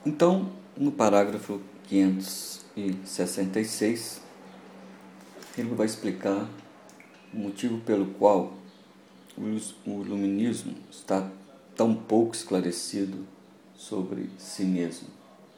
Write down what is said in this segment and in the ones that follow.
Então, no parágrafo 566, ele vai explicar o motivo pelo qual o iluminismo está tão pouco esclarecido sobre si mesmo.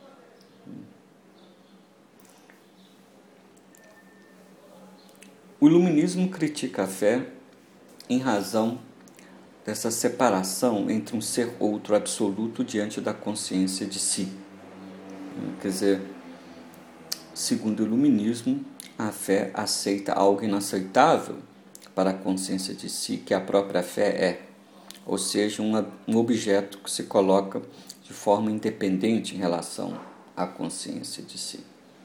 O iluminismo critica a fé em razão dessa separação entre um ser outro absoluto diante da consciência de si. Quer dizer, segundo o iluminismo, a fé aceita algo inaceitável para a consciência de si, que a própria fé é, ou seja, um objeto que se coloca de forma independente em relação à consciência de si.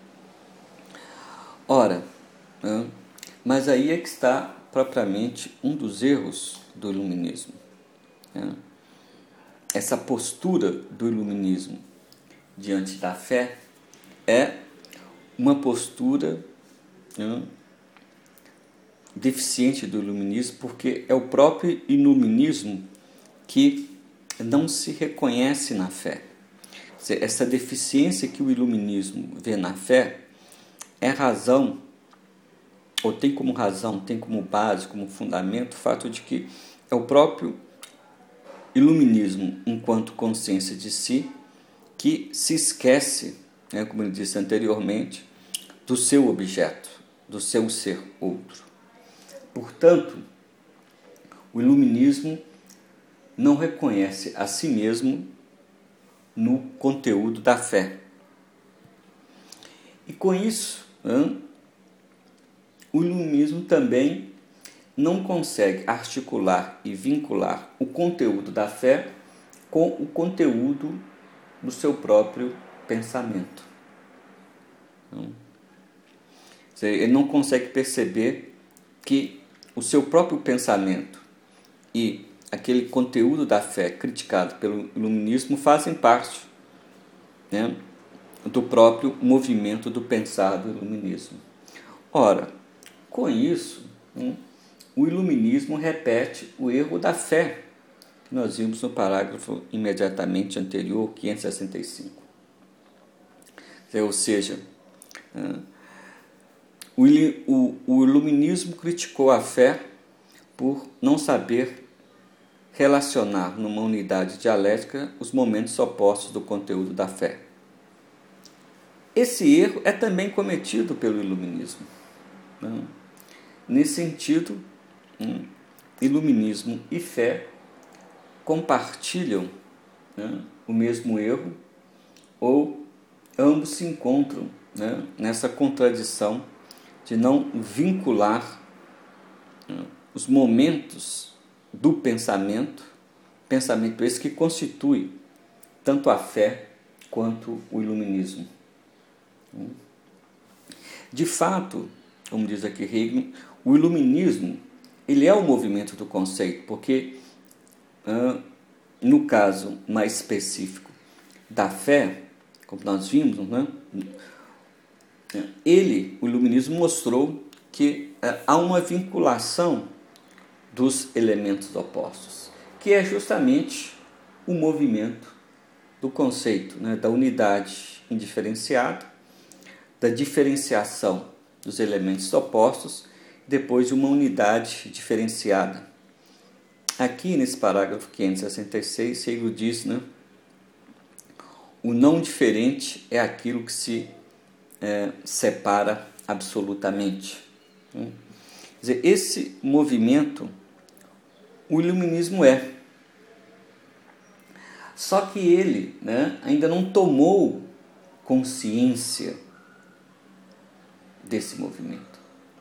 Ora, mas aí é que está propriamente um dos erros do iluminismo. Essa postura do iluminismo diante da fé é uma postura deficiente do iluminismo, porque é o próprio iluminismo que não se reconhece na fé. Essa deficiência que o iluminismo vê na fé é razão, ou tem como razão, tem como base, como fundamento, o fato de que é o próprio iluminismo, enquanto consciência de si, que se esquece, como eu disse anteriormente, do seu objeto, do seu ser outro. Portanto, o iluminismo não reconhece a si mesmo no conteúdo da fé. E com isso, o iluminismo também não consegue articular e vincular o conteúdo da fé com o conteúdo do seu próprio pensamento. Ele não consegue perceber que o seu próprio pensamento e aquele conteúdo da fé criticado pelo iluminismo fazem parte, do próprio movimento do pensar do iluminismo. Ora, com isso, o iluminismo repete o erro da fé que nós vimos no parágrafo imediatamente anterior, 565. Ou seja, o iluminismo criticou a fé por não saber relacionar numa unidade dialética os momentos opostos do conteúdo da fé. Esse erro é também cometido pelo iluminismo. Nesse sentido, iluminismo e fé compartilham o mesmo erro, ou ambos se encontram nessa contradição de não vincular os momentos do pensamento esse que constitui tanto a fé quanto o iluminismo. De fato, como diz aqui Hegel, o iluminismo ele é o movimento do conceito, porque no caso mais específico da fé, como nós vimos, o iluminismo mostrou que há uma vinculação dos elementos opostos, que é justamente o movimento do conceito, da unidade indiferenciada, da diferenciação dos elementos opostos, depois de uma unidade diferenciada. Aqui nesse parágrafo 566, Hegel diz, o não diferente é aquilo que se separa absolutamente. Quer dizer, esse movimento, o iluminismo é. Só que ele ainda não tomou consciência desse movimento.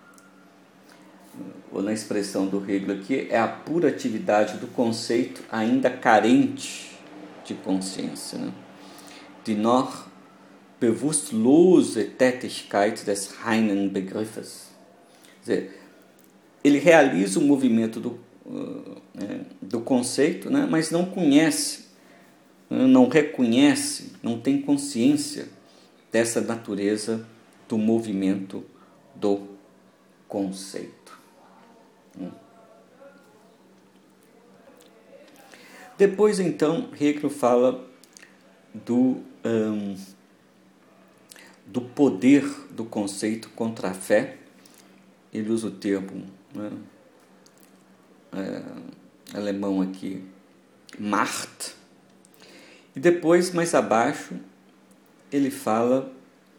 Ou na expressão do Hegel aqui, é a pura atividade do conceito ainda carente de consciência. Die noch bewusstlose Tätigkeit des reinen Begriffes. Quer dizer, ele realiza o movimento do conceito, mas não conhece, não reconhece, não tem consciência dessa natureza do movimento do conceito. Depois, então, Hegel fala do poder do conceito contra a fé. Ele usa o termo, né, alemão aqui, Macht. E depois, mais abaixo, ele fala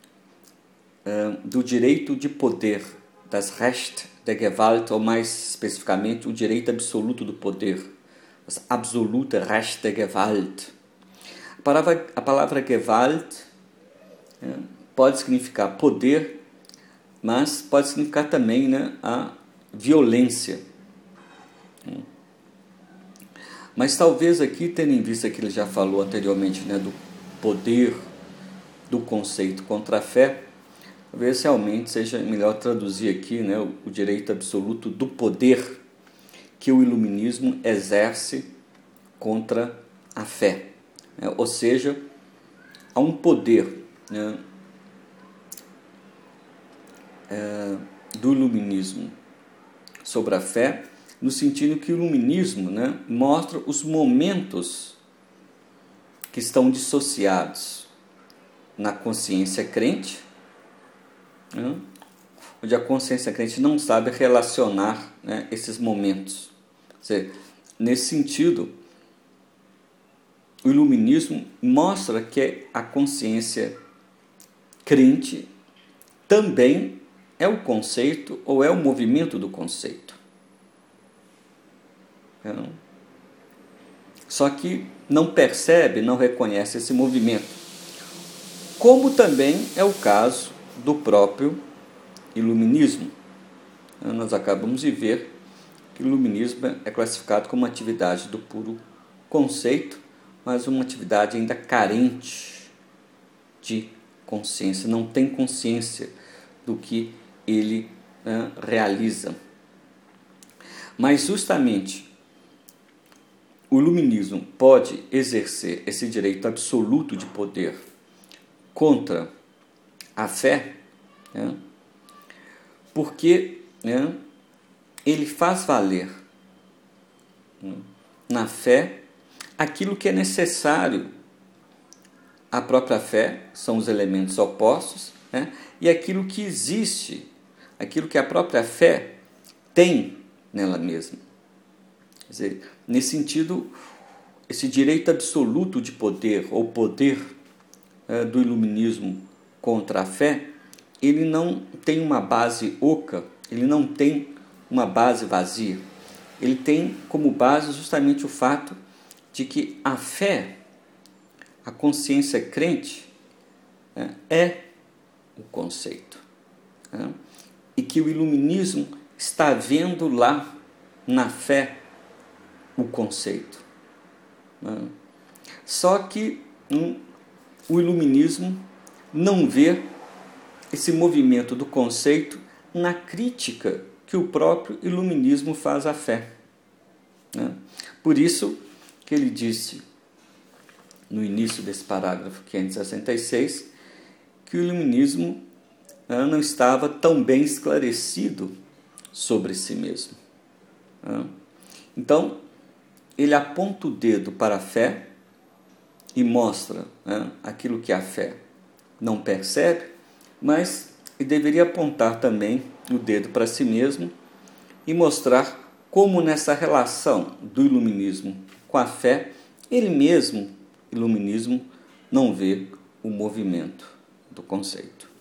do direito de poder, das Recht der Gewalt, ou mais especificamente, o direito absoluto do poder, das absolute Recht der Gewalt. A palavra Gewalt pode significar poder, mas pode significar também, né, a violência. Mas talvez aqui, tendo em vista que ele já falou anteriormente, né, do poder do conceito contra a fé, talvez realmente seja melhor traduzir aqui, né, o direito absoluto do poder que o iluminismo exerce contra a fé. Ou seja, há um poder, né, do iluminismo sobre a fé, no sentido que o iluminismo, né, mostra os momentos que estão dissociados na consciência crente, né, onde a consciência crente não sabe relacionar, né, esses momentos. Ou seja, nesse sentido, o iluminismo mostra que a consciência crente também é o conceito ou é o movimento do conceito. Só que não percebe, não reconhece esse movimento. Como também é o caso do próprio iluminismo. Nós acabamos de ver que o iluminismo é classificado como uma atividade do puro conceito, mas uma atividade ainda carente de consciência, não tem consciência do que ele realiza. Mas justamente o iluminismo pode exercer esse direito absoluto de poder contra a fé, né, porque, né, ele faz valer, né, na fé aquilo que é necessário à própria fé, são os elementos opostos, né, e aquilo que existe, aquilo que a própria fé tem nela mesma. Quer dizer, nesse sentido, esse direito absoluto de poder, ou poder do iluminismo contra a fé, ele não tem uma base oca, ele não tem uma base vazia. Ele tem como base justamente o fato de que a fé, a consciência crente, é o conceito. E que o iluminismo está vendo lá na fé o conceito. Só que o iluminismo não vê esse movimento do conceito na crítica que o próprio iluminismo faz à fé. Por isso que ele disse no início desse parágrafo 566 que o iluminismo não estava tão bem esclarecido sobre si mesmo. Então, ele aponta o dedo para a fé e mostra aquilo que a fé não percebe, mas ele deveria apontar também o dedo para si mesmo e mostrar como nessa relação do iluminismo com a fé, ele mesmo, iluminismo, não vê o movimento do conceito.